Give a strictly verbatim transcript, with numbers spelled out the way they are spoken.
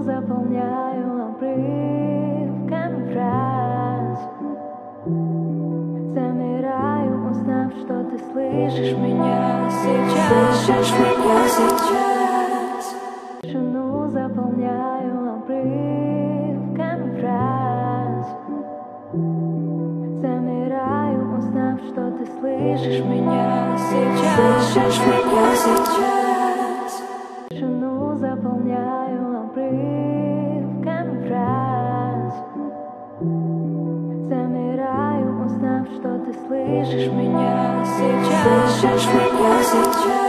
заполняю обрывками фраз. Замираю, узнав, что ты слышишь меня сейчас. Слышишь меня сейчас. Тишину заполняю обрывками фраз. Замираю, узнав, что ты слышишь меня сейчас. Слышишь меня сейчас. Тишину заполняю обрывками фраз. Замираю, узнав, что ты слышишь меня сейчас. Слышишь меня сейчас.